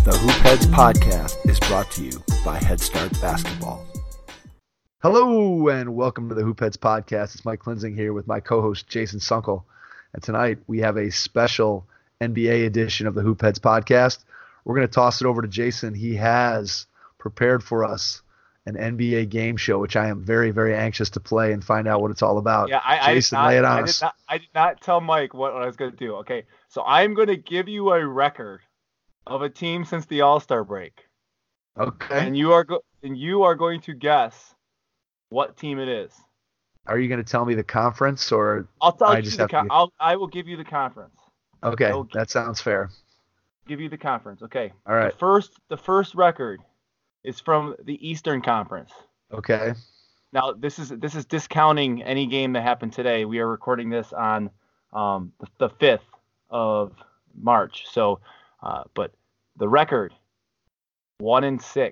The Hoopheads podcast is brought to you by Head Start Basketball. Hello and welcome to the Hoopheads podcast. It's Mike Klinzing here with my co-host Jason Sunkel. And tonight we have a special NBA edition of the Hoopheads podcast. We're going to toss it over to Jason. He has prepared for us an NBA game show, which I am very, very anxious to play and find out what it's all about. Yeah, Jason, lay it on us. I did not tell Mike what I was going to do. Okay, so I'm going to give you a record of a team since the All-Star break. Okay. And you are going to guess what team it is. Are you going to tell me the conference, or I'll tell I you just the have I will give you the conference. Okay, that sounds fair. Give you the conference. Okay. All right. The first record is from the Eastern Conference. Okay. Now this is discounting any game that happened today. We are recording this on the 5th of March. So, but the record 1-6.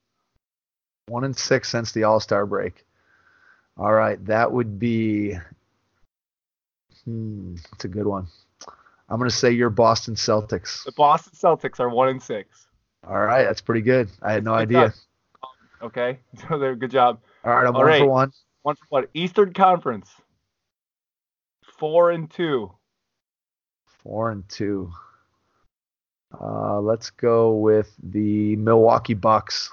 1-6 since the All-Star break. All right, that would be. That's a good one. I'm going to say your Boston Celtics. The Boston Celtics are 1-6. All right, that's pretty good. I had no idea. Okay, so they're good job. All right, I'm one for one. 1 for 1. Eastern Conference 4-2. 4-2. Let's go with the Milwaukee Bucks.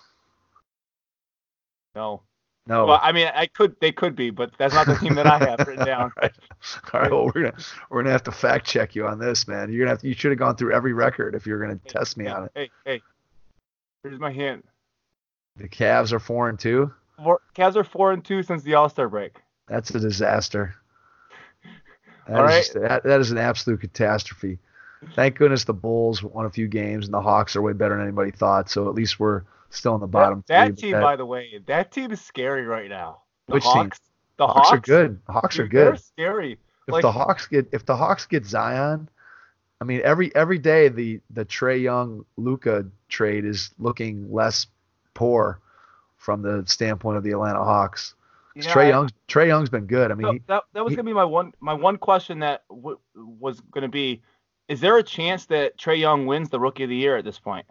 No. Well, I mean, they could be, but that's not the team that I have written down. All right. Well, we're gonna have to fact check you on this, man. You should have gone through every record if you're gonna test me on it. Hey. Here's my hint. The Cavs are 4-2. Cavs are 4-2 since the All-Star break. That's a disaster. All right. That is an absolute catastrophe. Thank goodness the Bulls won a few games and the Hawks are way better than anybody thought. So at least we're still in the bottom three. That team, by the way, that team is scary right now. Which team? The Hawks are good. The Hawks are good. They're scary. If the Hawks get Zion, I mean every day the Trae Young Luka trade is looking less poor from the standpoint of the Atlanta Hawks. Yeah, Trae Young's been good. I mean, that was gonna be my one question that was gonna be: is there a chance that Trae Young wins the Rookie of the Year at this point?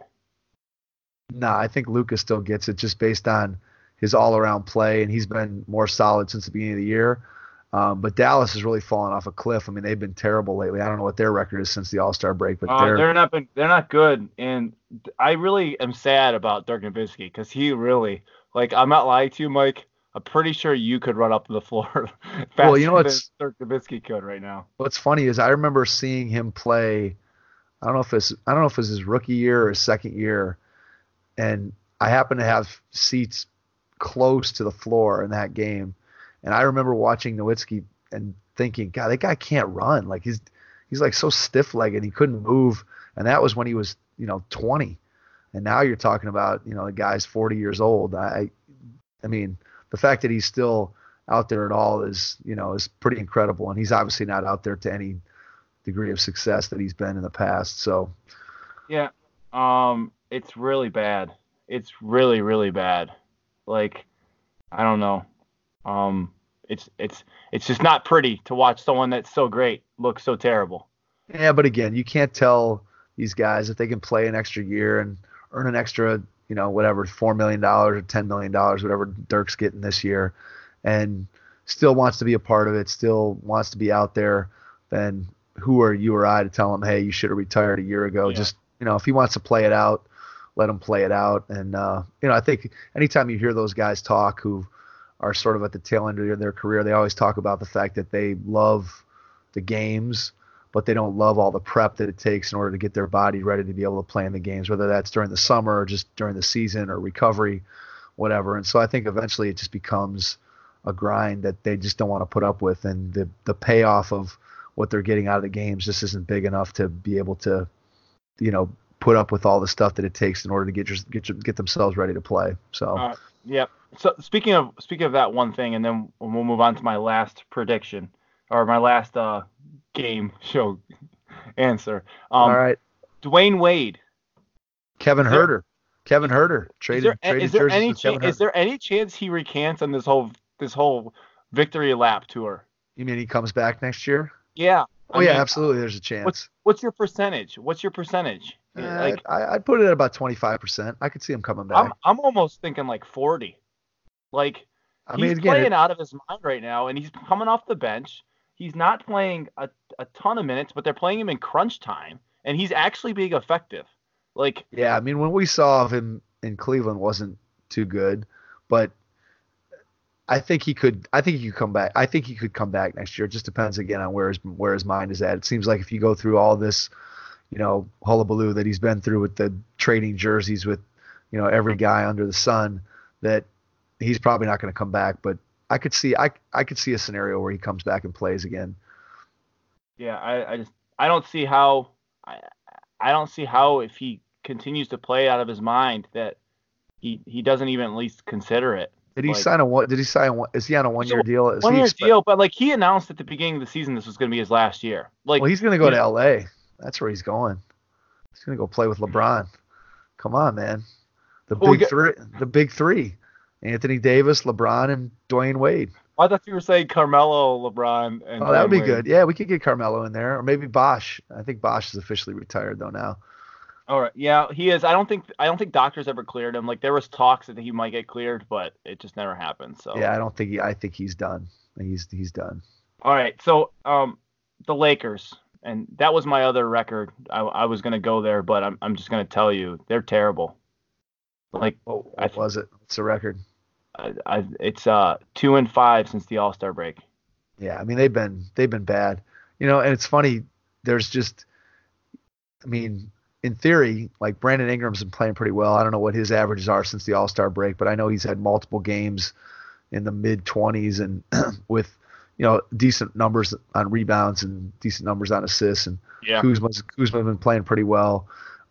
No, I think Luka still gets it just based on his all-around play, and he's been more solid since the beginning of the year. But Dallas has really fallen off a cliff. I mean, they've been terrible lately. I don't know what their record is since the All-Star break, but they're not good. And I really am sad about Dirk Nowitzki because he really, I'm not lying to you, Mike. I'm pretty sure you could run up to the floor faster than Dirk Nowitzki could right now. What's funny is I remember seeing him play. I don't know if it was his rookie year or his second year, and I happened to have seats close to the floor in that game. And I remember watching Nowitzki and thinking, God, that guy can't run. Like he's like so stiff-legged, he couldn't move. And that was when he was, 20. And now you're talking about, the guy's 40 years old. I mean, the fact that he's still out there at all is pretty incredible. And he's obviously not out there to any degree of success that he's been in the past. So, yeah, it's really bad. It's really, really bad. I don't know. It's just not pretty to watch someone that's so great look so terrible. Yeah, but again, you can't tell these guys if they can play an extra year and earn an extra, whatever, $4 million or $10 million, whatever Dirk's getting this year, and still wants to be a part of it, still wants to be out there, then who are you or I to tell him, hey, you should have retired a year ago? Yeah. Just, if he wants to play it out, let him play it out. And, I think anytime you hear those guys talk who are sort of at the tail end of their career, they always talk about the fact that they love the games, but they don't love all the prep that it takes in order to get their body ready to be able to play in the games, whether that's during the summer or just during the season or recovery, whatever. And so I think eventually it just becomes a grind that they just don't want to put up with. And the payoff of what they're getting out of the games just isn't big enough to be able to, put up with all the stuff that it takes in order to get themselves ready to play. So, Yep. So speaking of that one thing, and then we'll move on to my last prediction or my last game show answer. All right. Dwayne Wade. Kevin Huerter traded. Is there any chance he recants on this whole victory lap tour? You mean he comes back next year? Yeah. Oh yeah, absolutely. There's a chance. What's your percentage? What's your percentage? Like I'd put it at about 25%. I could see him coming back. I'm almost thinking like 40. Like I he's mean, again, playing out of his mind right now, and he's coming off the bench. He's not playing a ton of minutes, but they're playing him in crunch time, and he's actually being effective. Like yeah, I mean, when we saw him in Cleveland wasn't too good, but I think he could. I think he could come back. I think he could come back next year. It just depends again on where his mind is at. It seems like if you go through all this, hullabaloo that he's been through with the trading jerseys with, every guy under the sun, that he's probably not going to come back. But I could see a scenario where he comes back and plays again. Yeah, I don't see how I don't see how if he continues to play out of his mind that he doesn't even at least consider it. Did he sign a what? Did he sign one? Is he on a 1-year deal? 1-year deal, but like he announced at the beginning of the season this was going to be his last year. Like, well, he's going to go to LA. That's where he's going. He's going to go play with LeBron. Come on, man. The big three: Anthony Davis, LeBron, and Dwayne Wade. I thought you were saying Carmelo, LeBron, and that would be good. Yeah, we could get Carmelo in there, or maybe Bosh. I think Bosh is officially retired though now. All right. Yeah, he is. I don't think doctors ever cleared him. Like there was talks that he might get cleared, but it just never happened. So yeah, I think he's done. He's done. All right. So the Lakers, and that was my other record. I was gonna go there, but I'm just gonna tell you they're terrible. Like what was it? What's the record? It's 2-5 since the All-Star break. Yeah, I mean they've been bad. And it's funny. There's just, I mean, in theory, like Brandon Ingram's been playing pretty well. I don't know what his averages are since the All-Star break, but I know he's had multiple games in the mid-20s and with, decent numbers on rebounds and decent numbers on assists. And Kuzma's been playing pretty well.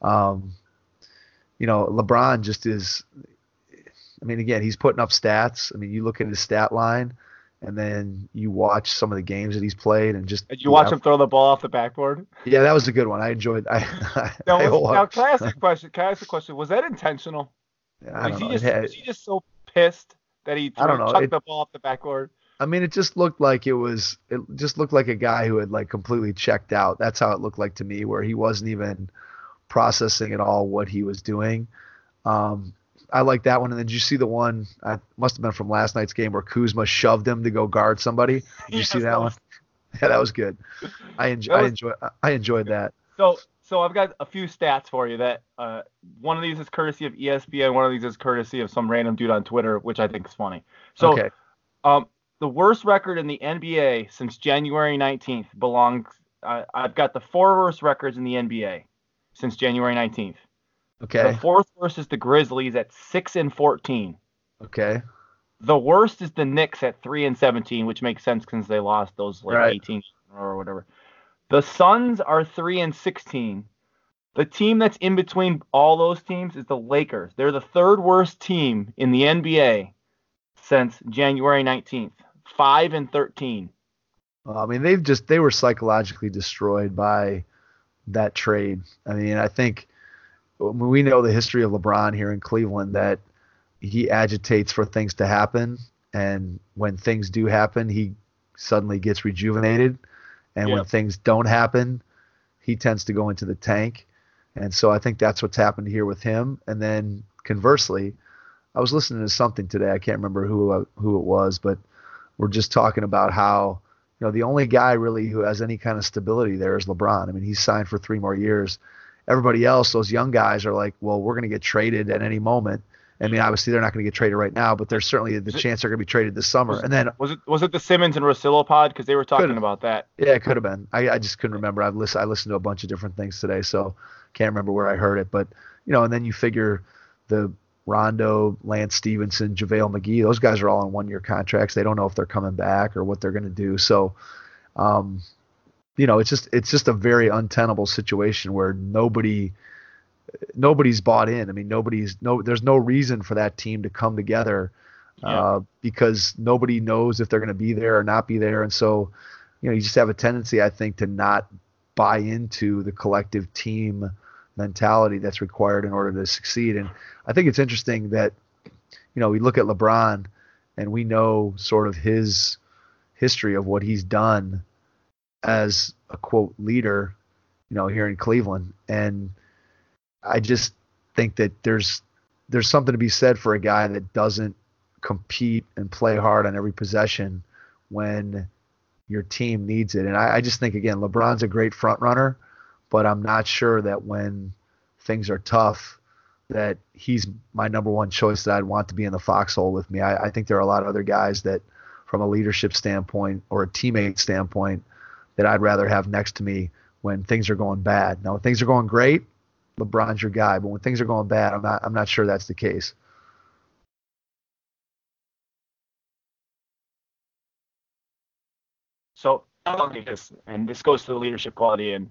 LeBron just is. I mean, again, he's putting up stats. I mean, you look at his stat line, and then you watch some of the games that he's played, and just. Did you watch him throw the ball off the backboard? Yeah, that was a good one. I enjoyed. Now, can I ask a question? Was that intentional? Yeah, was he just so pissed that he chucked the ball off the backboard? I mean, it just looked like a guy who had like completely checked out. That's how it looked like to me, where he wasn't even processing at all what he was doing. I like that one. And then did you see the one? I must have been from last night's game where Kuzma shoved him to go guard somebody. Did you see that one? Yeah, that was good. I enjoyed that. So I've got a few stats for you. That one of these is courtesy of ESPN. One of these is courtesy of some random dude on Twitter, which I think is funny. So, okay. The worst record in the NBA since January 19th belongs. I've got the 4 worst records in the NBA since January 19th. Okay. The 4th worst is the Grizzlies at 6-14. Okay. The worst is the Knicks at 3-17, which makes sense since they lost those 18 or whatever. The Suns are 3-16. The team that's in between all those teams is the Lakers. They're the 3rd worst team in the NBA since January 19th. 5-13. I mean, they were psychologically destroyed by that trade. I mean, I think we know the history of LeBron here in Cleveland, that he agitates for things to happen, and when things do happen, he suddenly gets rejuvenated, and when things don't happen, he tends to go into the tank. And so I think that's what's happened here with him. And then conversely, I was listening to something today. I can't remember who it was, but we're just talking about how, the only guy really who has any kind of stability there is LeBron. I mean, he's signed for 3 more years. Everybody else, those young guys are like, well, we're going to get traded at any moment. I mean, obviously they're not going to get traded right now, but there's certainly the chance they're going to be traded this summer. And then was it the Simmons and Russillo pod? Because they were talking about that. Yeah, it could have been. I just couldn't remember. I listened to a bunch of different things today, so can't remember where I heard it. But and then you figure the Rondo, Lance Stevenson, JaVale McGee, those guys are all on 1-year contracts. They don't know if they're coming back or what they're going to do. So, it's just a very untenable situation where nobody's bought in. I mean, there's no reason for that team to come together because nobody knows if they're going to be there or not be there. And so, you just have a tendency, I think, to not buy into the collective team mentality that's required in order to succeed. And I think it's interesting that, we look at LeBron and we know sort of his history of what he's done as a quote leader, here in Cleveland. And I just think that there's something to be said for a guy that doesn't compete and play hard on every possession when your team needs it. And I just think, again, LeBron's a great front runner, but I'm not sure that when things are tough that he's my number one choice that I'd want to be in the foxhole with me. I think there are a lot of other guys that from a leadership standpoint or a teammate standpoint that I'd rather have next to me when things are going bad. Now, when things are going great, LeBron's your guy, but when things are going bad, I'm not sure that's the case. So this goes to the leadership quality, and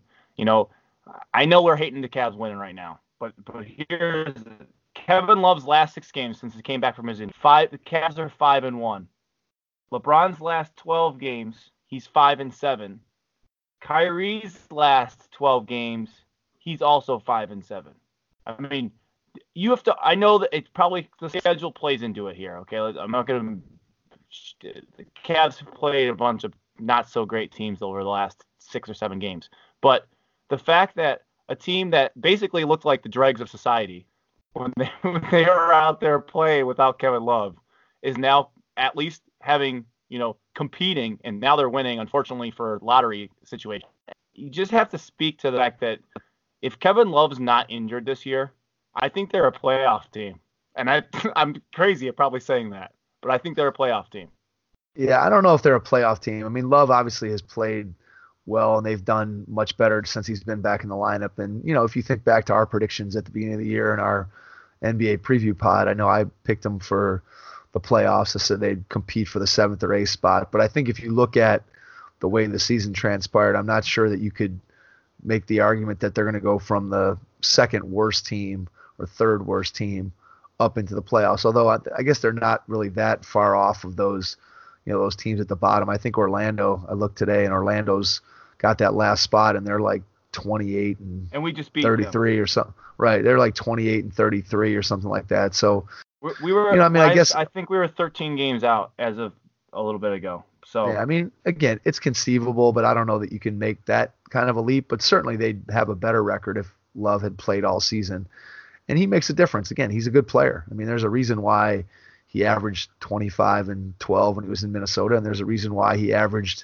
I know we're hating the Cavs winning right now, but here's Kevin Love's last 6 games since he came back from his injury. The Cavs are 5-1. LeBron's last 12 games, he's 5-7. Kyrie's last 12 games, he's also 5-7. I mean, you have to. I know that it's probably the schedule plays into it here. Okay, I'm not gonna. The Cavs have played a bunch of not so great teams over the last 6 or 7 games, but the fact that a team that basically looked like the dregs of society when they were out there playing without Kevin Love is now at least having, competing, and now they're winning, unfortunately for lottery situation. You just have to speak to the fact that if Kevin Love's not injured this year, I think they're a playoff team. And I'm crazy at probably saying that, but I think they're a playoff team. Yeah, I don't know if they're a playoff team. I mean, Love obviously has played well, and they've done much better since he's been back in the lineup. And, if you think back to our predictions at the beginning of the year in our NBA preview pod, I know I picked them for the playoffs. I said they'd compete for the 7th or 8th spot. But I think if you look at the way the season transpired, I'm not sure that you could make the argument that they're going to go from the 2nd worst team or 3rd worst team up into the playoffs. Although I guess they're not really that far off of those, those teams at the bottom. I think Orlando, I looked today, and Orlando's got that last spot, and they're like 28 and we just beat 33 them. Or something. Right. They're like 28 and 33 or something like that. So we were, I think we were 13 games out as of a little bit ago. So, yeah, I mean, again, it's conceivable, but I don't know that you can make that kind of a leap, but certainly they'd have a better record if Love had played all season. And he makes a difference. Again, he's a good player. I mean, there's a reason why he averaged 25 and 12 when he was in Minnesota, and there's a reason why he averaged,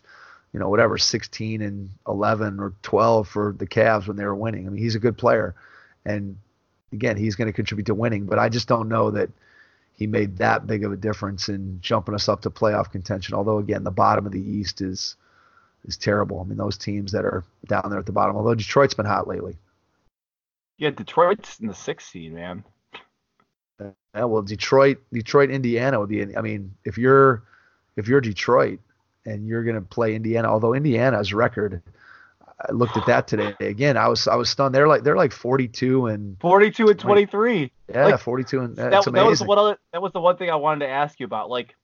16 and 11 or 12 for the Cavs when they were winning. I mean, he's a good player. And again, he's going to contribute to winning, but I just don't know that he made that big of a difference in jumping us up to playoff contention. Although, again, the bottom of the East is terrible. I mean, those teams that are down there at the bottom, although Detroit's been hot lately. Yeah, Detroit's in the 6th seed, man. Yeah, well, Detroit, Indiana would be. I mean, if you're Detroit and you're going to play Indiana, although Indiana's record, I looked at that today again. I was stunned. They're like 42 and 23. Yeah, like, 42 and that's amazing. That was the one thing I wanted to ask you about. Like,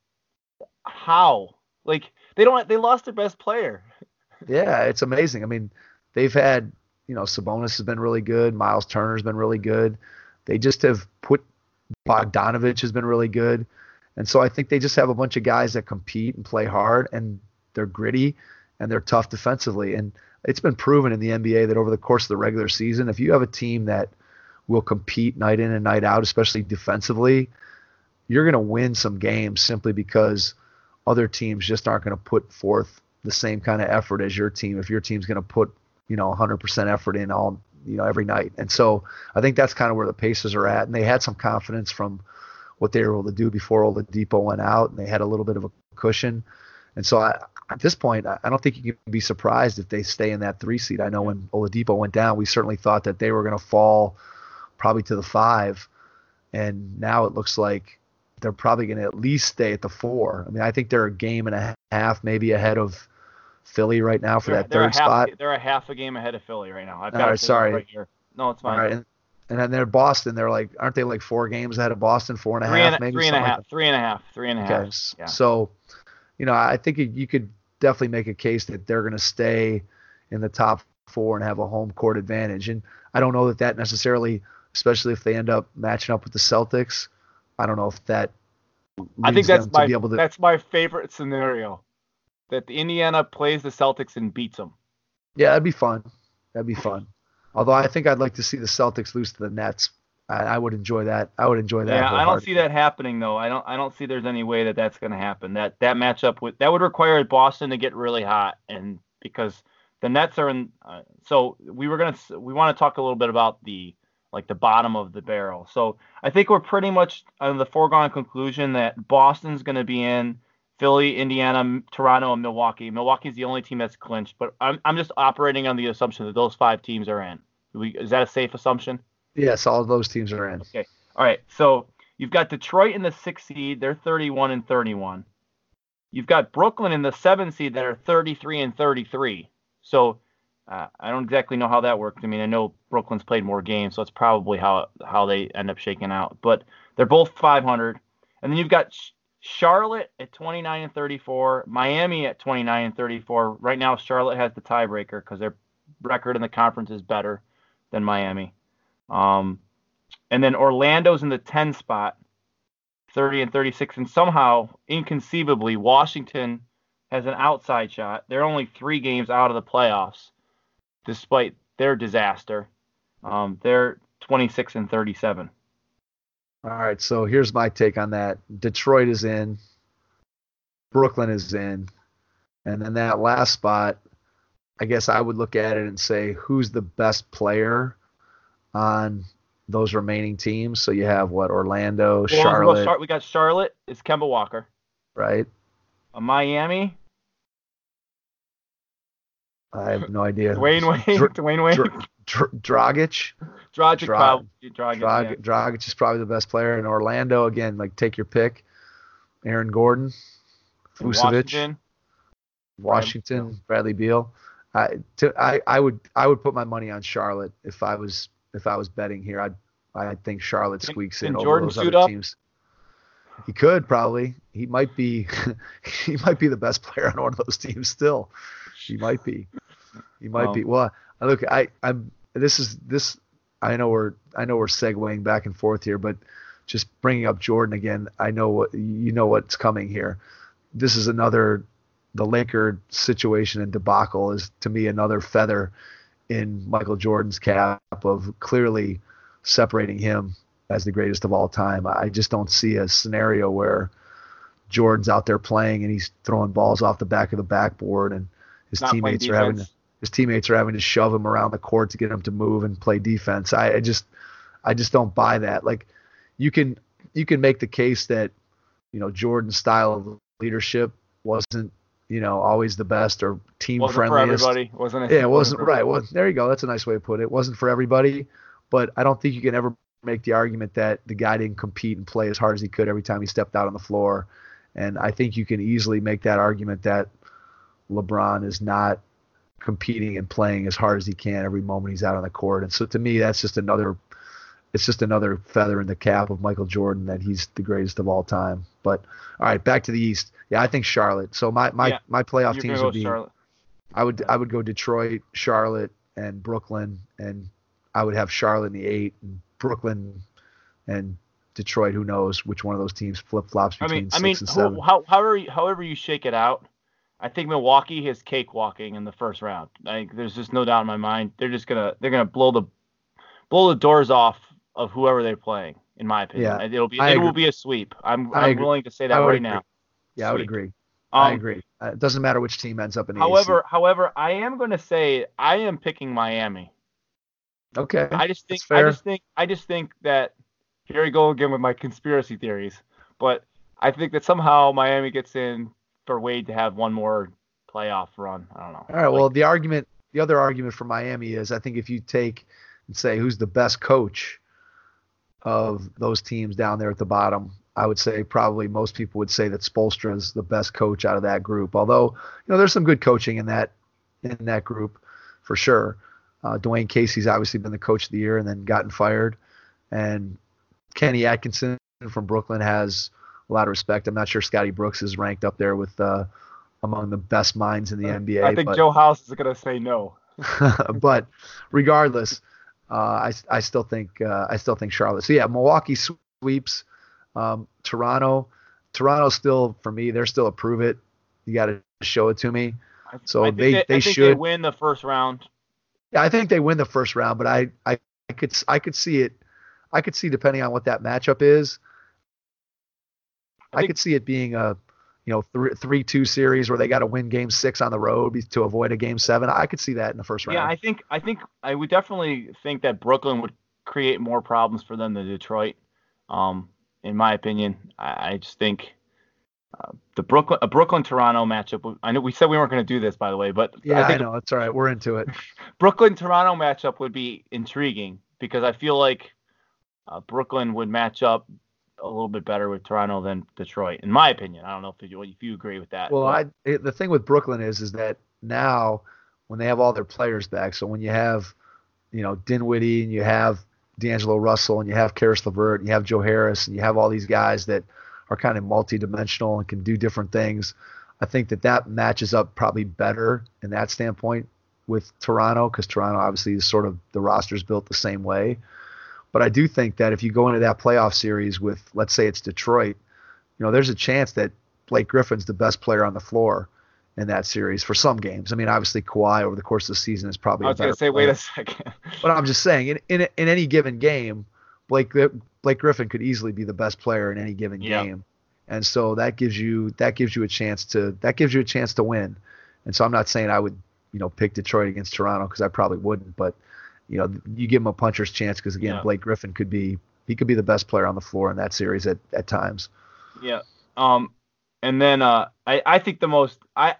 how? Like, they lost their best player. Yeah, it's amazing. I mean, they've had, Sabonis has been really good. Miles Turner's been really good. They just have put Bogdanovich has been really good. And so I think they just have a bunch of guys that compete and play hard, and they're gritty and they're tough defensively. And it's been proven in the NBA that over the course of the regular season, if you have a team that will compete night in and night out, especially defensively, you're going to win some games simply because other teams just aren't going to put forth the same kind of effort as your team. If your team's going to put, 100% effort in all, every night. And so I think that's kind of where the Pacers are at. And they had some confidence from what they were able to do before Oladipo went out, and they had a little bit of a cushion. And so at this point, I don't think you can be surprised if they stay in that 3 seed. I know when Oladipo went down, we certainly thought that they were going to fall probably to the 5. And now it looks like they're probably going to at least stay at the 4. I mean, I think they're a game and a half maybe ahead of Philly right now for that 3rd spot. They're a half a game ahead of Philly right now. Sorry. Right here. No, it's fine. All right. And then they're Boston. They're like, aren't they like 4 games ahead of Boston? 4.5, maybe? 3.5. 3.5. Okay. Yeah. So, I think you could definitely make a case that they're going to stay in the top 4 and have a home court advantage. And I don't know that necessarily, especially if they end up matching up with the Celtics, I don't know if that. I think that's my favorite scenario. that the Indiana plays the Celtics and beats them. Yeah, that'd be fun. That'd be fun. Although I think I'd like to see the Celtics lose to the Nets. I would enjoy that. I would enjoy that. Yeah, I don't see that happening though. I don't see there's any way that that's going to happen. That matchup that would require Boston to get really hot, and because the Nets are in. So we want to talk a little bit about the bottom of the barrel. So I think we're pretty much on the foregone conclusion that Boston's going to be in, Philly, Indiana, Toronto, and Milwaukee. Milwaukee's the only team that's clinched, but I'm just operating on the assumption that those 5 teams are in. Is that a safe assumption? Yes, all of those teams are in. Okay. All right. So you've got Detroit in the 6th seed. They're 31-31. You've got Brooklyn in the 7th seed that are 33-33. So I don't exactly know how that works. I mean, I know Brooklyn's played more games, so it's probably how they end up shaking out. But they're both 500. And then you've got Charlotte at 29-34, Miami at 29-34. Right now, Charlotte has the tiebreaker because their record in the conference is better than Miami. And then Orlando's in the 10 spot, 30-36, and somehow, inconceivably, Washington has an outside shot. They're only 3 games out of the playoffs, despite their disaster. They're 26-37. All right, so here's my take on that. Detroit is in, Brooklyn is in, and then that last spot, I guess I would look at it and say, who's the best player on those remaining teams? So you have Orlando, Charlotte. We got Charlotte. It's Kemba Walker. Right. Miami. I have no idea. Dwayne Wade. Dragic. Dragic is probably the best player in Orlando. Again, take your pick. Aaron Gordon, Vucevic, Washington, Bradley Beal. I would put my money on Charlotte if I was betting here. I think Charlotte squeaks in over Jordan those other teams. He could probably. He might be. He might be the best player on one of those teams still. He might be. Well, look, I'm. This. I know we're segueing back and forth here, but just bringing up Jordan again. I know what's coming here. This is the Laker situation and debacle is to me another feather in Michael Jordan's cap of clearly separating him as the greatest of all time. I just don't see a scenario where Jordan's out there playing and he's throwing balls off the back of the backboard and his teammates are having to shove him around the court to get him to move and play defense. I just don't buy that. You can make the case that Jordan's style of leadership wasn't always the best or team friendliest. For everybody, wasn't it? Yeah, it wasn't right. Well, there you go. That's a nice way to put it. It wasn't for everybody, but I don't think you can ever make the argument that the guy didn't compete and play as hard as he could every time he stepped out on the floor. And I think you can easily make that argument that LeBron is not competing and playing as hard as he can every moment he's out on the court. And so to me, that's just another feather in the cap of Michael Jordan that he's the greatest of all time. But all right, back to the East. Yeah, I think Charlotte. So my playoff teams would be Charlotte. I would go Detroit, Charlotte, and Brooklyn, and I would have Charlotte in the 8 and Brooklyn and Detroit. Who knows which one of those teams flip-flops between 6 and 7. However you shake it out, I think Milwaukee is cakewalking in the first round. There's just no doubt in my mind. They're gonna blow the doors off of whoever they're playing. In my opinion, it will be a sweep. I'm willing to say that right now. Yeah, I would agree. I agree. It doesn't matter which team ends up in the However, I am going to say I am picking Miami. Okay. I just think that here we go again with my conspiracy theories, but I think that somehow Miami gets in for Wade to have one more playoff run. I don't know. All right. Well, the other argument for Miami is I think if you take and say who's the best coach of those teams down there at the bottom, I would say probably most people would say that Spoelstra is the best coach out of that group. Although, there's some good coaching in that group for sure. Dwayne Casey's obviously been the coach of the year and then gotten fired. And Kenny Atkinson from Brooklyn has a lot of respect. I'm not sure Scotty Brooks is ranked up there with among the best minds in the NBA. I think Joe House is going to say no. But regardless, I still think Charlotte. So yeah, Milwaukee sweeps. Toronto still, for me, they're still a prove it. You got to show it to me. So I think they they should win the first round. Yeah, I think they win the first round, but I could see it. I could see, depending on what that matchup is, I could see it being a 3-2 series where they got to win game 6 on the road to avoid a game 7. I could see that in the first round. Yeah, I think I would definitely think that Brooklyn would create more problems for them than Detroit. In my opinion, I just think the Brooklyn Toronto matchup. I know we said we weren't going to do this, by the way, but yeah, I know it's all right. We're into it. Brooklyn Toronto matchup would be intriguing because I feel like Brooklyn would match up a little bit better with Toronto than Detroit, in my opinion. I don't know if you agree with that. Well, the thing with Brooklyn is that now when they have all their players back, so when you have Dinwiddie and you have D'Angelo Russell and you have Karis LeVert and you have Joe Harris and you have all these guys that are kind of multi-dimensional and can do different things, I think that matches up probably better in that standpoint with Toronto, because Toronto obviously is sort of, the roster's built the same way. But I do think that if you go into that playoff series with, let's say it's Detroit, there's a chance that Blake Griffin's the best player on the floor in that series for some games. I mean, obviously Kawhi over the course of the season is probably I was going to say, wait a second. But I'm just saying, in any given game, Blake Griffin could easily be the best player in any given game. And so that gives you a chance to win. And so I'm not saying I would, pick Detroit against Toronto, because I probably wouldn't, but you give him a puncher's chance, because again, Blake Griffin could be the best player on the floor in that series at times. Yeah. And then I think the most I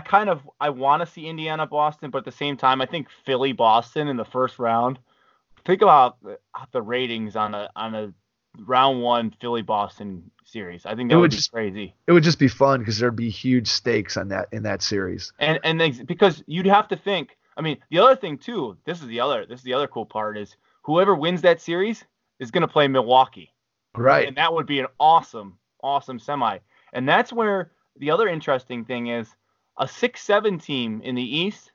want to see Indiana Boston, but at the same time I think Philly Boston in the first round. Think about the ratings on a round 1 Philly Boston series. I think that would be crazy. It would just be fun because there'd be huge stakes in that series. And because you'd have to think. I mean, the other thing too. This is the other cool part is whoever wins that series is going to play Milwaukee. Right. And that would be an awesome semi. And that's where the other interesting thing is a 6-7 team in the East.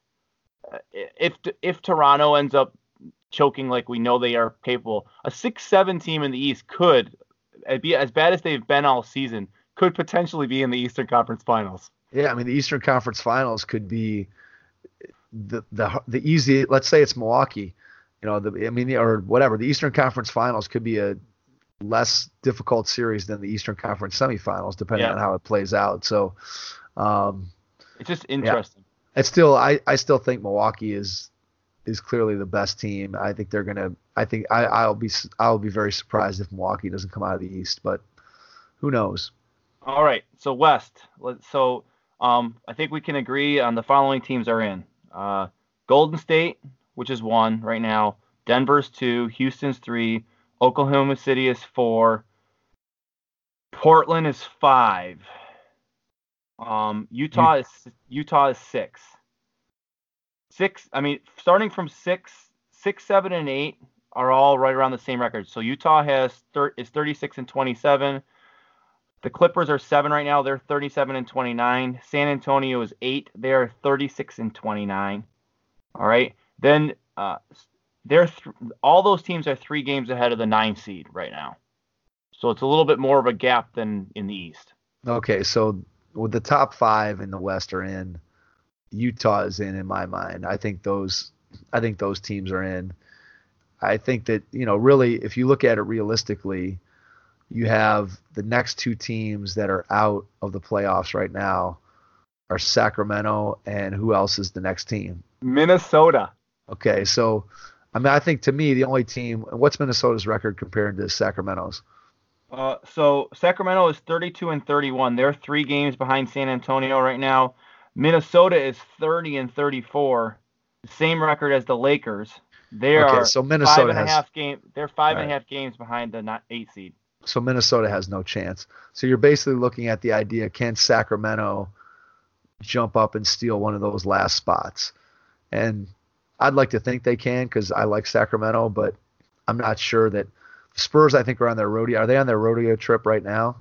If Toronto ends up choking like we know they are capable, a 6-7 team in the East could be as bad as they've been all season, could potentially be in the Eastern Conference Finals. Yeah, I mean the Eastern Conference Finals could be the easy. Let's say it's Milwaukee, or whatever. The Eastern Conference Finals could be a less difficult series than the Eastern Conference semifinals, depending on how it plays out. So it's just interesting. Yeah. I still think Milwaukee is clearly the best team. I think they're gonna. I'll be very surprised if Milwaukee doesn't come out of the East, but who knows? All right, so West. So I think we can agree on the following teams are in. Golden State, which is 1 right now. Denver's 2. Houston's 3. Oklahoma City is 4. Portland is 5. Utah is 6. 6. I mean, starting from 6, 7, and 8 are all right around the same record. So Utah is 36 and 27. The Clippers are 7 right now. They're 37 and 29. San Antonio is 8. They are 36 and 29. All right. Then all those teams are 3 games ahead of the 9 seed right now. So it's a little bit more of a gap than in the East. Okay, so with the top 5 in the West are in, Utah is in my mind. I think those teams are in. I think that, really, if you look at it realistically, you have the next 2 teams that are out of the playoffs right now are Sacramento, and who else is the next team? Minnesota. Okay, so I think to me the only team. What's Minnesota's record compared to Sacramento's? So Sacramento is 32 and 31. They're 3 games behind San Antonio right now. Minnesota is 30 and 34, same record as the Lakers. They are so Minnesota They're 5.5 games behind the 8 seed. So Minnesota has no chance. So you're basically looking at the idea: can Sacramento jump up and steal one of those last spots? And I'd like to think they can, because I like Sacramento, but I'm not sure that. Spurs, I think, are on their rodeo. Are they on their rodeo trip right now?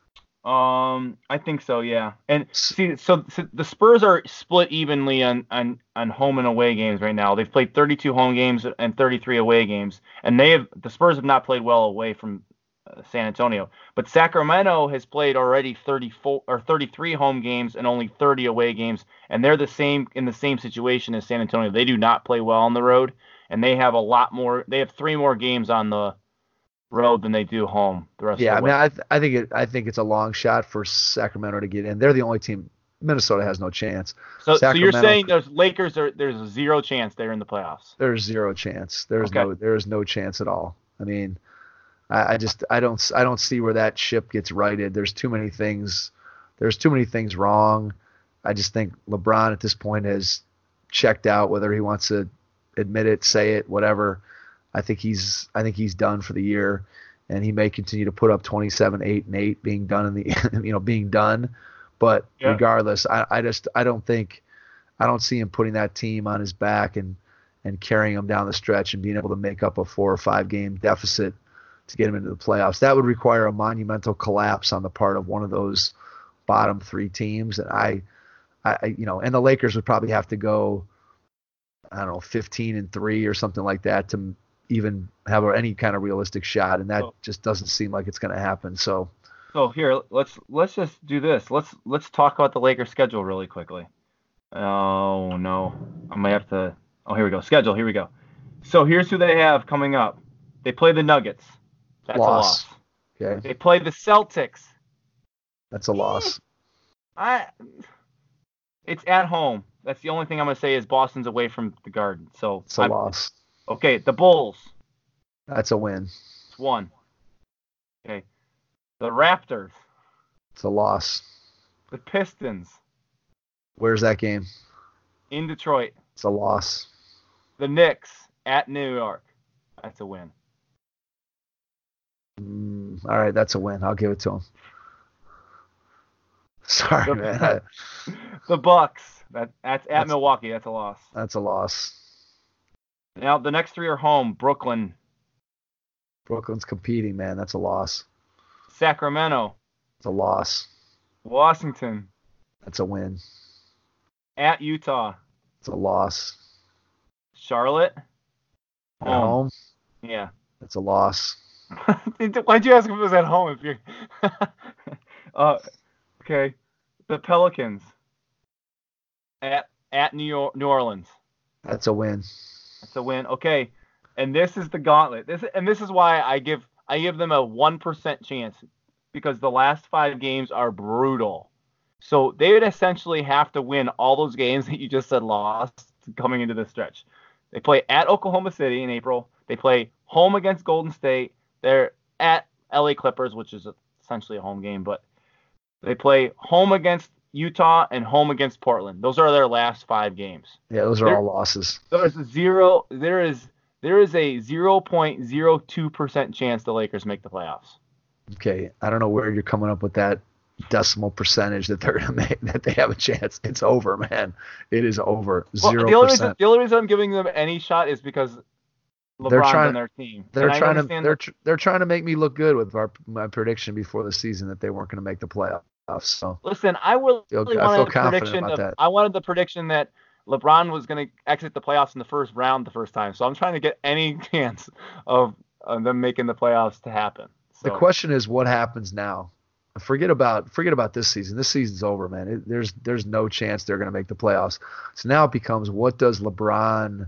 I think so, yeah. And see, so the Spurs are split evenly on home and away games right now. They've played 32 home games and 33 away games, and the Spurs have not played well away from San Antonio. But Sacramento has played already 34 or 33 home games and only 30 away games, and they're in the same situation as San Antonio. They do not play well on the road, and they have a lot more. They have 3 more games on the road than they do home the rest Yeah, of I the mean, way. I think it's a long shot for Sacramento to get in. They're the only team. Minnesota has no chance. So you're Sacramento, saying there's a zero chance they're in the playoffs. there's zero chance. Okay. There is no chance at all. I mean, I don't see where that ship gets righted. There's too many things. There's too many things wrong. I just think LeBron at this point has checked out, whether he wants to admit it, say it, whatever. I think he's done for the year, and he may continue to put up 27, 8, and 8, being done in the being done. But Yeah. regardless, I don't see him putting that team on his back and carrying them down the stretch and being able to make up a 4 or 5 game deficit to get him into the playoffs. That would require a monumental collapse on the part of one of those bottom 3 teams. And and the Lakers would probably have to go, I don't know, 15-3 or something like that to even have any kind of realistic shot. And that just doesn't seem like it's going to happen. So here, let's just do this. Let's talk about the Lakers schedule really quickly. Oh no, I might have to. Oh, here we go. Schedule. Here we go. So here's who they have coming up. They play the Nuggets. That's loss. a loss. Okay. They play the Celtics. That's a loss. It's at home. That's the only thing I'm gonna say is Boston's away from the Garden. So it's a loss. Okay, the Bulls. That's a win. It's 1. Okay. The Raptors. It's a loss. The Pistons. Where's that game? In Detroit. It's a loss. The Knicks at New York. That's a win. All right, that's a win. I'll give it to him. Sorry, man. The Bucks. That's at Milwaukee. That's a loss. That's a loss. Now the next 3 are home. Brooklyn. Brooklyn's competing, man. That's a loss. Sacramento. It's a loss. Washington. That's a win. At Utah. It's a loss. Charlotte. At home. Yeah. That's a loss. Why'd you ask if it was at home? If you're okay. The Pelicans. At New Orleans. That's a win. That's a win. Okay. And this is the gauntlet. This is why I give them a 1% chance, because the last 5 games are brutal. So they would essentially have to win all those games that you just said lost coming into this stretch. They play at Oklahoma City in April. They play home against Golden State. They're at LA Clippers, which is essentially a home game, but they play home against Utah and home against Portland. Those are their last 5 games. Yeah, those are all losses. There is a 0.02% chance the Lakers make the playoffs. Okay, I don't know where you're coming up with that decimal percentage that they're gonna make, that they have a chance. It's over, man. It is over. 0%. The only reason I'm giving them any shot is because LeBron's on their team. They're trying to make me look good with my prediction before the season that they weren't going to make the playoffs. So listen, I wanted the prediction that LeBron was going to exit the playoffs in the first round the first time. So I'm trying to get any chance of them making the playoffs to happen. So. The question is, what happens now? Forget about this season. This season's over, man. There's no chance they're going to make the playoffs. So now it becomes, what does LeBron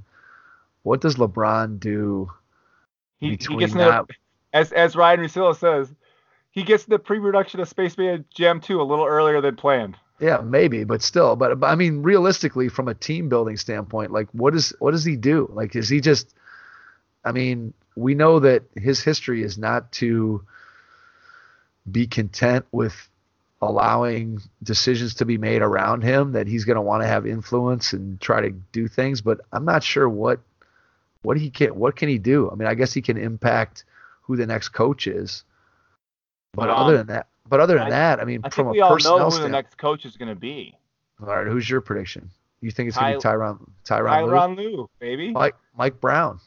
do? He gets as Ryan Russillo says, he gets the pre-production of Spaceman Jam 2 a little earlier than planned. Yeah, maybe, but still. But I mean, realistically, from a team building standpoint, like what does he do? Like, is he just? I mean, we know that his history is not to be content with allowing decisions to be made around him, that he's going to want to have influence and try to do things. But I'm not sure what can he do. I mean, I guess he can impact who the next coach is. But other than that, I mean, I from think a we all personnel know who standpoint, the next coach is going to be. All right, who's your prediction? You think it's going to be Tyronn Lue? Lue, baby. Mike Brown.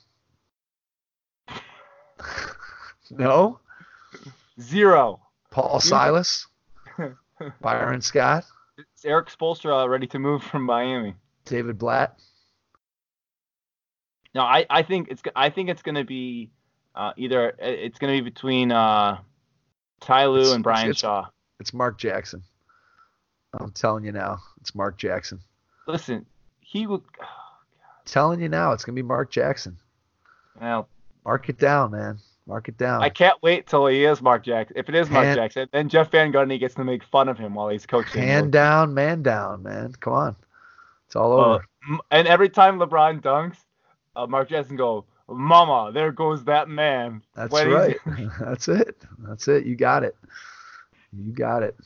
No? 0. Paul Silas? Byron Scott? It's Eric Spoelstra ready to move from Miami. David Blatt? No, I think it's going to be Either it's going to be between Ty Lue and Brian Shaw. It's Mark Jackson. I'm telling you now, it's Mark Jackson. Listen, he would. Telling you now, it's gonna be Mark Jackson. Well, mark it down, man. Mark it down. I can't wait till he is Mark Jackson. If it is Mark Jackson, then Jeff Van Gundy gets to make fun of him while he's coaching. Hand down, man down, man. Come on, it's all over. And every time LeBron dunks, Mark Jackson go, "Mama, there goes that man." That's right. That's it. That's it. You got it. You got it.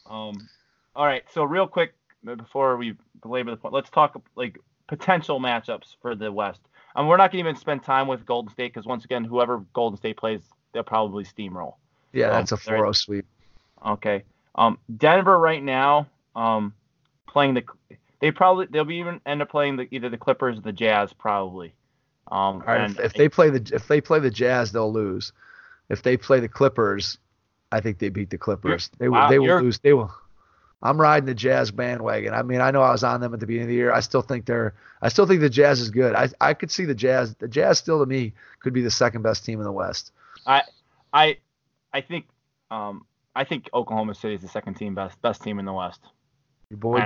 All right, so real quick before we belabor the point, let's talk like potential matchups for the West. We're not going to even spend time with Golden State because once again, whoever Golden State plays, they'll probably steamroll. Yeah, that's a 4-0 sweep. Okay. Denver right now, playing they'll be even end up playing either the Clippers or the Jazz probably. All right, if they play the Jazz, they'll lose. If they play the Clippers, I think they beat the Clippers. They will lose. They will. I'm riding the Jazz bandwagon. I mean, I know I was on them at the beginning of the year. I still think the Jazz is good. I could see the Jazz. The Jazz still to me could be the second best team in the West. I think Oklahoma City is the second team best team in the West. Your boy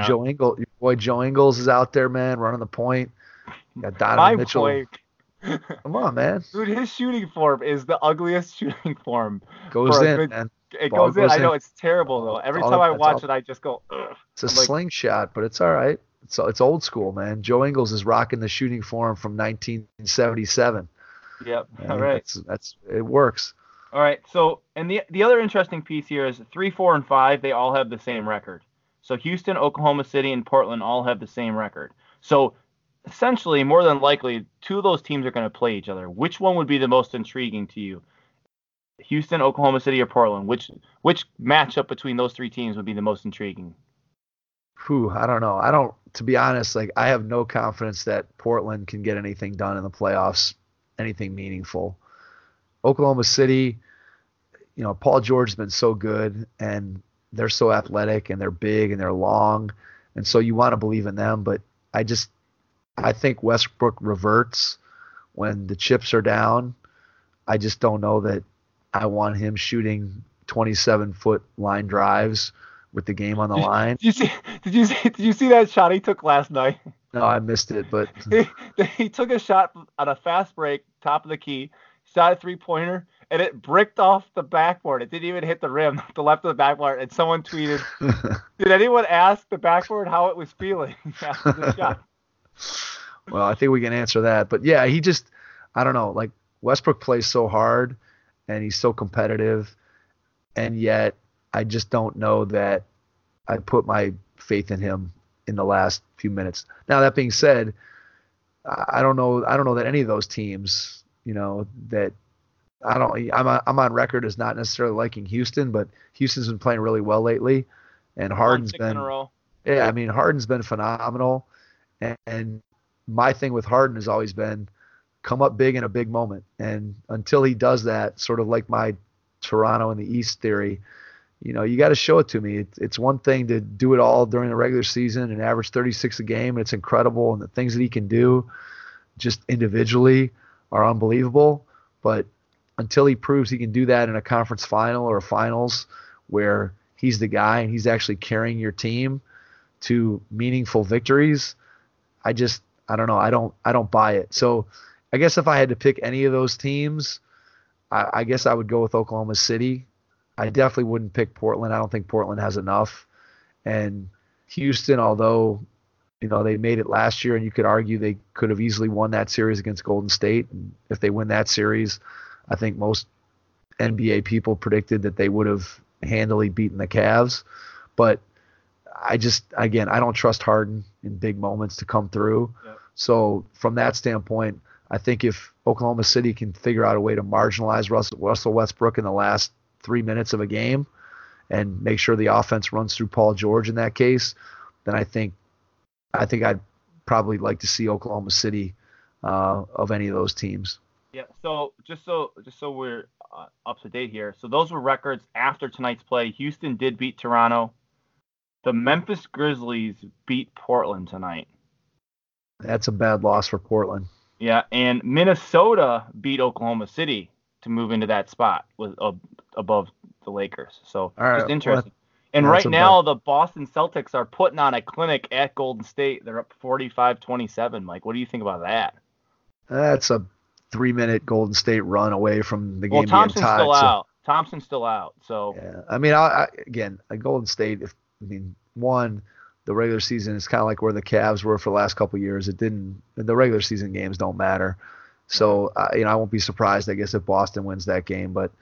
Joe Ingles is out there, man, running the point. You got Donovan Mitchell. Point. Come on, man. Dude, his shooting form is the ugliest shooting form. Goes in, man. It goes in. I know it's terrible though. Every time I watch it, I just go. Ugh. It's a slingshot, but it's all right. It's old school, man. Joe Ingles is rocking the shooting form from 1977. Yep. All right. That's it works. All right. So, and the other interesting piece here is 3, 4, and 5. They all have the same record. So Houston, Oklahoma City, and Portland all have the same record. So essentially, more than likely, two of those teams are going to play each other. Which one would be the most intriguing to you? Houston, Oklahoma City, or Portland? Which matchup between those three teams would be the most intriguing? I don't know. To be honest, I have no confidence that Portland can get anything done in the playoffs, anything meaningful. Oklahoma City, Paul George has been so good, and they're so athletic, and they're big, and they're long, and so you want to believe in them. But I think Westbrook reverts when the chips are down. I just don't know that I want him shooting 27-foot line drives with the game on the line. Did you see that shot he took last night? No, I missed it, but he took a shot on a fast break, top of the key, shot a 3-pointer, and it bricked off the backboard. It didn't even hit the rim, the left of the backboard. And someone tweeted, "Did anyone ask the backboard how it was feeling after the shot?" Well, I think we can answer that. But yeah, I don't know. Westbrook plays so hard, and he's so competitive, and yet I just don't know that I put my faith in him in the last few minutes. Now that being said, I don't know that any of those teams, that I'm on record as not necessarily liking Houston, but Houston's been playing really well lately, and Harden's been, yeah, I mean Harden's been phenomenal, and my thing with Harden has always been come up big in a big moment, and until he does that, sort of like my Toronto in the East theory, you got to show it to me. It's one thing to do it all during the regular season and average 36 a game, and it's incredible, and the things that he can do just individually are unbelievable, but until he proves he can do that in a conference final or a finals where he's the guy and he's actually carrying your team to meaningful victories, I don't know. I don't buy it. So I guess if I had to pick any of those teams, I guess I would go with Oklahoma City. I definitely wouldn't pick Portland. I don't think Portland has enough. And Houston, although they made it last year, and you could argue they could have easily won that series against Golden State. And if they win that series, I think most NBA people predicted that they would have handily beaten the Cavs. But I don't trust Harden in big moments to come through. Yep. So from that standpoint, I think if Oklahoma City can figure out a way to marginalize Russell Westbrook in the last 3 minutes of a game and make sure the offense runs through Paul George in that case, then I think I'd probably like to see Oklahoma City of any of those teams. Yeah. So just so we're up to date here. So those were records after tonight's play. Houston did beat Toronto. The Memphis Grizzlies beat Portland tonight. That's a bad loss for Portland. Yeah, and Minnesota beat Oklahoma City to move into that spot with above the Lakers. So All right, just interesting. And that's right now, the Boston Celtics are putting on a clinic at Golden State. They're up 45-27. Mike, what do you think about that? That's a 3-minute Golden State run away from the Well, game being Thompson's tied. still out. Thompson's still out. So yeah, I mean, again, a Golden State. One, the regular season is kind of like where the Cavs were for the last couple of years. The regular season games don't matter. So I won't be surprised, I guess, if Boston wins that game. But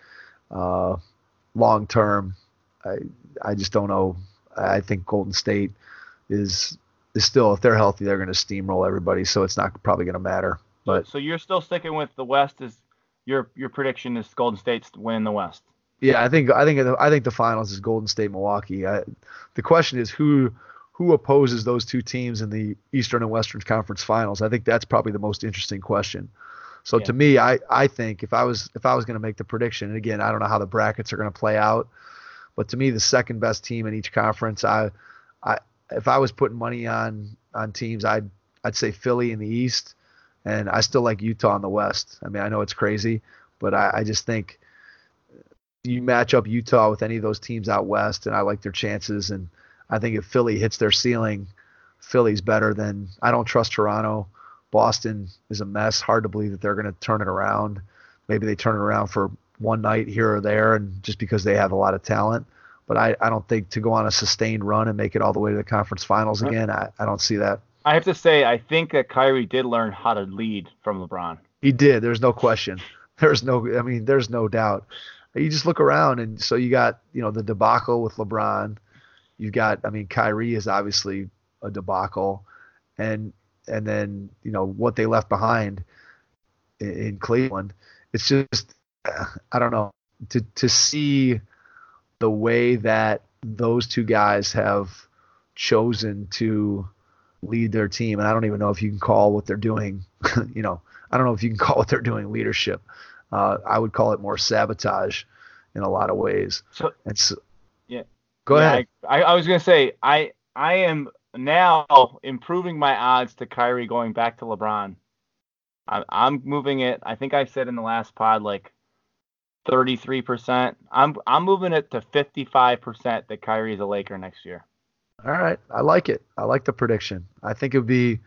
long term, I just don't know. I think Golden State is still, if they're healthy, they're going to steamroll everybody. So it's not probably going to matter. But so you're still sticking with the West? Is your prediction is Golden State's win the West? Yeah, I think the finals is Golden State Milwaukee. The question is who opposes those two teams in the Eastern and Western Conference Finals. I think that's probably the most interesting question. So to me, I think if I was going to make the prediction, and again, I don't know how the brackets are going to play out, but to me, the second best team in each conference, if I was putting money on teams, I'd say Philly in the East, and I still like Utah in the West. I mean, I know it's crazy, but I just think you match up Utah with any of those teams out West, and I like their chances. And I think if Philly hits their ceiling, Philly's better than. I don't trust Toronto. Boston is a mess. Hard to believe that they're going to turn it around. Maybe they turn it around for one night here or there, and just because they have a lot of talent. But I don't think to go on a sustained run and make it all the way to the conference finals again, I don't see that. I have to say, I think that Kyrie did learn how to lead from LeBron. He did. There's no question. There's no doubt. You just look around, and so you got, the debacle with LeBron. You've got, Kyrie is obviously a debacle, and then what they left behind in Cleveland. It's just, I don't know, to see the way that those two guys have chosen to lead their team, and I don't even know if you can call what they're doing, I don't know if you can call what they're doing leadership. I would call it more sabotage in a lot of ways. Yeah. Go ahead. I was going to say, I am now improving my odds to Kyrie going back to LeBron. I'm moving it. I think I said in the last pod, like 33%. I'm moving it to 55% that Kyrie is a Laker next year. All right. I like it. I like the prediction. I think it would be,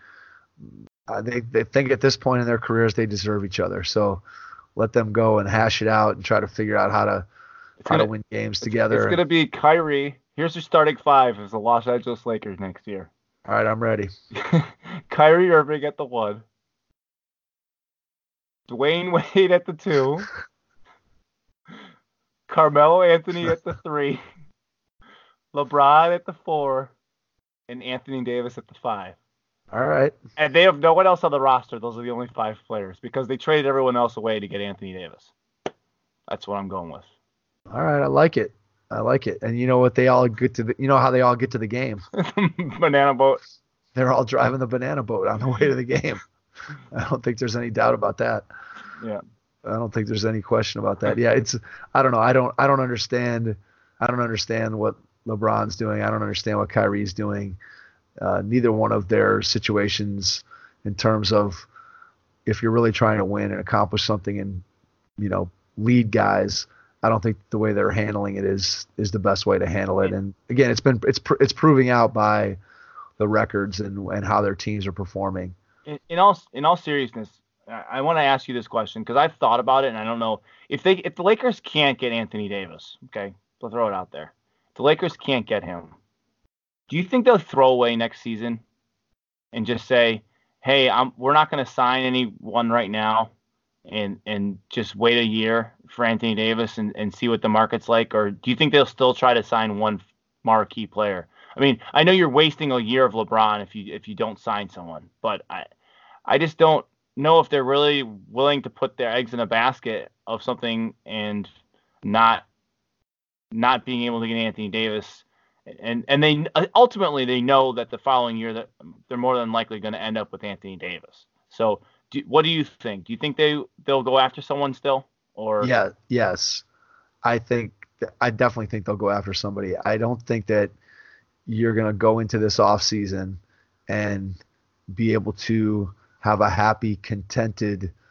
they think at this point in their careers, they deserve each other. So let them go and hash it out and try to figure out how to win games together. It's going to be Kyrie. Here's your starting five as the Los Angeles Lakers next year. All right, I'm ready. Kyrie Irving at the 1. Dwayne Wade at the 2. Carmelo Anthony at the 3. LeBron at the 4. And Anthony Davis at the 5. All right. And they have no one else on the roster. Those are the only 5 players because they traded everyone else away to get Anthony Davis. That's what I'm going with. All right, I like it. And you know what? They all get to how they all get to the game. Banana boat. They're all driving the banana boat on the way to the game. I don't think there's any doubt about that. Yeah. I don't think there's any question about that. Yeah, I don't know. I don't understand what LeBron's doing. I don't understand what Kyrie's doing. Neither one of their situations in terms of if you're really trying to win and accomplish something and, lead guys, I don't think the way they're handling it is the best way to handle it. And again, it's proving out by the records and how their teams are performing. In all seriousness, I want to ask you this question because I've thought about it and I don't know if the Lakers can't get Anthony Davis. Okay, so throw it out there. If the Lakers can't get him, do you think they'll throw away next season and just say, "Hey, we're not going to sign anyone right now," and just wait a year for Anthony Davis and see what the market's like? Or do you think they'll still try to sign one marquee player? I mean, I know you're wasting a year of LeBron if you don't sign someone, but I just don't know if they're really willing to put their eggs in a basket of something and not being able to get Anthony Davis. And they ultimately they know that the following year that they're more than likely going to end up with Anthony Davis. So what do you think? Do you think they'll go after someone still? Or yes, I definitely think they'll go after somebody. I don't think that you're going to go into this offseason and be able to have a happy, contented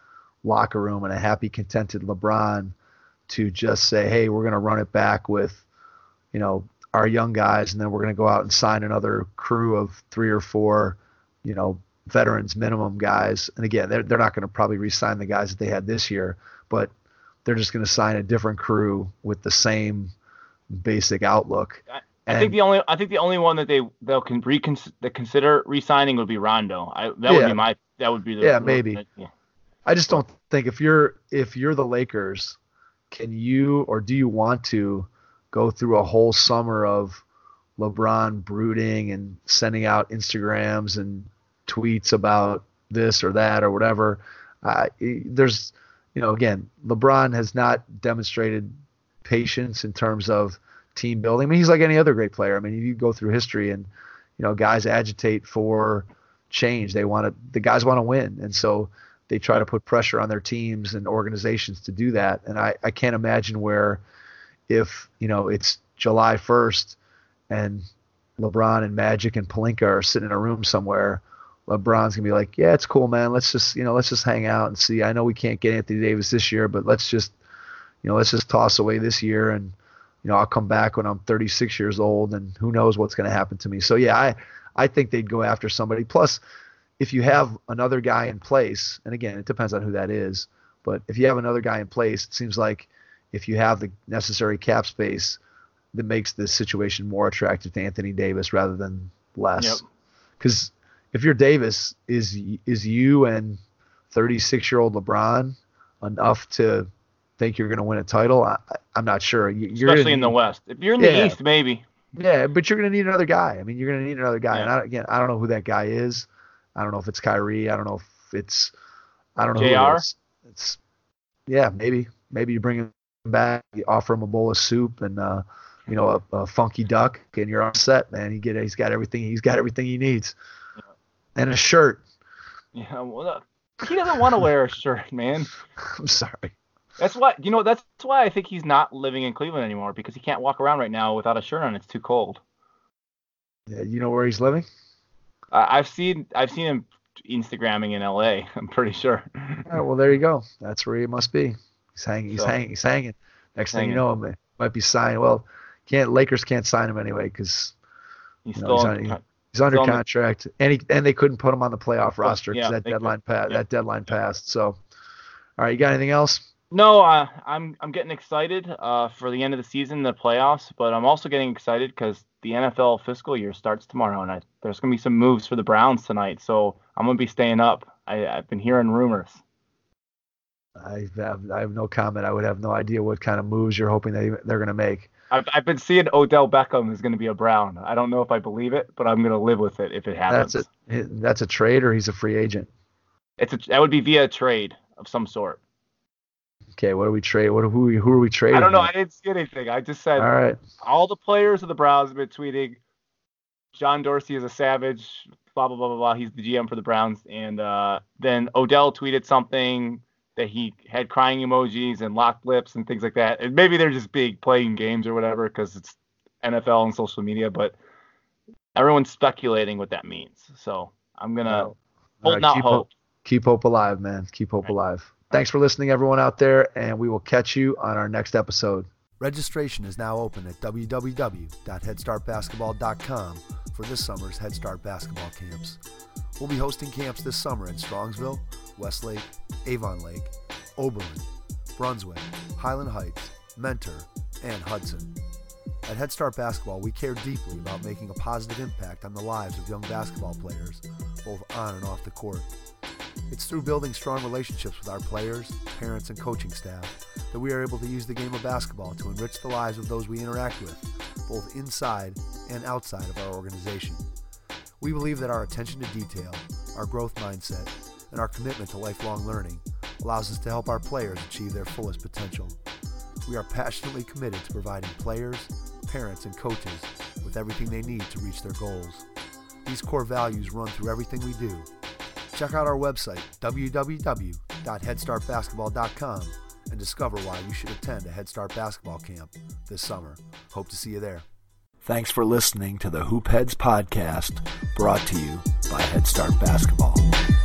locker room and a happy, contented LeBron to just say, hey, we're going to run it back with, our young guys, and then we're going to go out and sign another crew of 3 or 4, veterans minimum guys. And again, they're not going to probably re-sign the guys that they had this year, but they're just going to sign a different crew with the same basic outlook. I think the only one that they'll consider re-signing would be Rondo. Maybe. Yeah. I just don't think if you're the Lakers, can you or do you want to go through a whole summer of LeBron brooding and sending out Instagrams and tweets about this or that or whatever? There's, again, LeBron has not demonstrated patience in terms of team building. I mean, he's like any other great player. I mean, you go through history and, guys agitate for change. The guys want to win. And so they try to put pressure on their teams and organizations to do that. And I can't imagine where if, it's July 1st and LeBron and Magic and Pelinka are sitting in a room somewhere, LeBron's gonna be like, yeah, it's cool, man. Let's just hang out and see. I know we can't get Anthony Davis this year, but let's just toss away this year. And, I'll come back when I'm 36 years old and who knows what's going to happen to me. So yeah, I think they'd go after somebody. Plus, if you have another guy in place, and again, it depends on who that is, but if you have another guy in place, it seems like if you have the necessary cap space, that makes the situation more attractive to Anthony Davis rather than less. Because if you're Davis, is you and 36-year-old LeBron enough to think you're going to win a title? I'm not sure. Especially in the West. If you're in the East, maybe. Yeah, but you're going to need another guy. I mean, you're going to need another guy. Yeah. And I don't know who that guy is. I don't know if it's Kyrie. I don't know if it's – I don't know JR? who it is. It's maybe you bring him back, you offer him a bowl of soup and a funky duck, and you're all set, man. He's got everything he needs. Yeah. And a shirt. Yeah, well, he doesn't want to wear a shirt, man. I'm sorry. That's why I think he's not living in Cleveland anymore, because he can't walk around right now without a shirt on. It's too cold. Yeah, you know where he's living? I've seen him Instagramming in LA. I'm pretty sure. All right, well, there you go. That's where he must be. He's hanging. Next thing you know, him might be signed. Well, Lakers can't sign him anyway because he's under contract, and they couldn't put him on the playoff roster because that deadline passed. So, all right, you got anything else? No, I'm getting excited for the end of the season, the playoffs, but I'm also getting excited because the NFL fiscal year starts tomorrow, and there's going to be some moves for the Browns tonight, so I'm going to be staying up. I've been hearing rumors. I have no comment. I would have no idea what kind of moves you're hoping they're going to make. I've been seeing Odell Beckham is going to be a Brown. I don't know if I believe it, but I'm going to live with it if it happens. That's a trade, or he's a free agent? That would be via a trade of some sort. Okay, what do we trade? Who are we trading? I don't know. I didn't see anything. I just said all right. All the players of the Browns have been tweeting, John Dorsey is a savage, blah, blah, blah, blah, blah. He's the GM for the Browns. And then Odell tweeted something that he had crying emojis and locked lips and things like that. And maybe they're just playing games or whatever because it's NFL and social media, but everyone's speculating what that means. So I'm going to hope. Keep hope alive, man. Keep hope alive. Thanks for listening, everyone out there, and we will catch you on our next episode. Registration is now open at www.headstartbasketball.com for this summer's Head Start basketball camps. We'll be hosting camps this summer in Strongsville, Westlake, Avon Lake, Oberlin, Brunswick, Highland Heights, Mentor, and Hudson. At Head Start Basketball, we care deeply about making a positive impact on the lives of young basketball players, both on and off the court. It's through building strong relationships with our players, parents, and coaching staff that we are able to use the game of basketball to enrich the lives of those we interact with, both inside and outside of our organization. We believe that our attention to detail, our growth mindset, and our commitment to lifelong learning allows us to help our players achieve their fullest potential. We are passionately committed to providing players, parents, and coaches with everything they need to reach their goals. These core values run through everything we do. Check out our website, www.headstartbasketball.com, and discover why you should attend a Head Start basketball camp this summer. Hope to see you there. Thanks for listening to the Hoop Heads podcast, brought to you by Head Start Basketball.